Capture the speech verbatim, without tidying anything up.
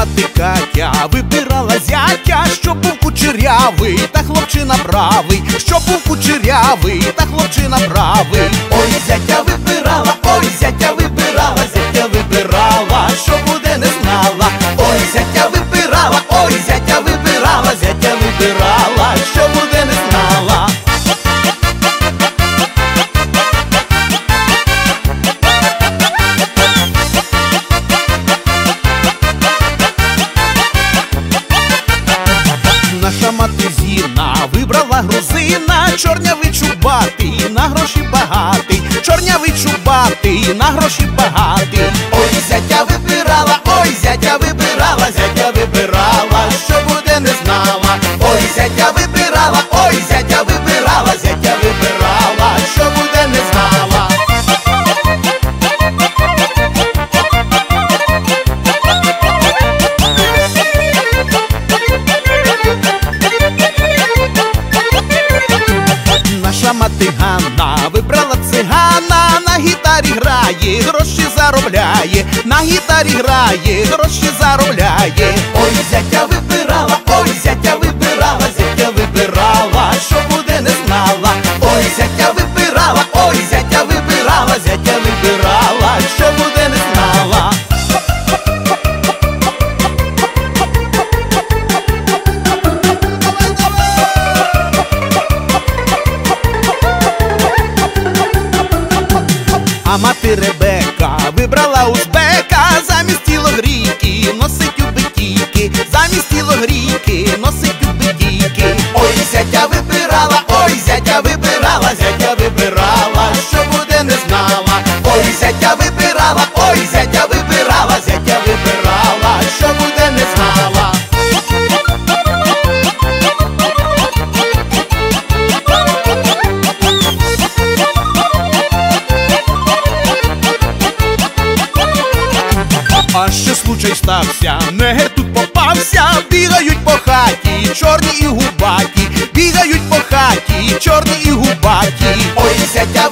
мати Катя вибирала зятя, що був кучерявий та хлопчина бравий, що був кучерявий та хлопчина бравий. Ой, зятя вибирала, ой, зятя вибирала, зятя вибирала, що буде не знала. Ой, зятя вибирала, ой, зятя вибирала, зятя вибирала, що буде не знала. Наша мати Зіна вибрала грузина, чорнявий чубатий, на гроші багатий, чорнявий чубатий, на гроші багатий. Ой, зятя вибирала, ой, зятя вибирала, зятя вибирала, що буде не знала. Ой, зятя вибирала, ой, зятя вибирала, зятя вибирала, що буде не знала. Наша мати Ганна вибрала цигана, на гітарі грає, гроші заробляє, на гітарі грає, гроші заробляє. Ой, зятя вибирала, ой, зятя вибирала, зятя вибирала, що буде не знала. Ой, зятя вибирала, ой, зятя вибирала, зятя вибирала, що буде не знала. А мати Ребека вибрала узбека, замість тілогрійки носить у битійки, замість тілогрійки носить у битійки. Ой, зятя вибирала, ой, зятя вибирала, зятя вибирала, що буде не знала. Ой, зятя вибирала, ой, зятя вибирала, зятя вибирала, що буде не знала. А ще случай стався, негр тут попався, бігають по хаті, чорні і губаті, бігають по хаті, чорні і губаті. Ой, зятя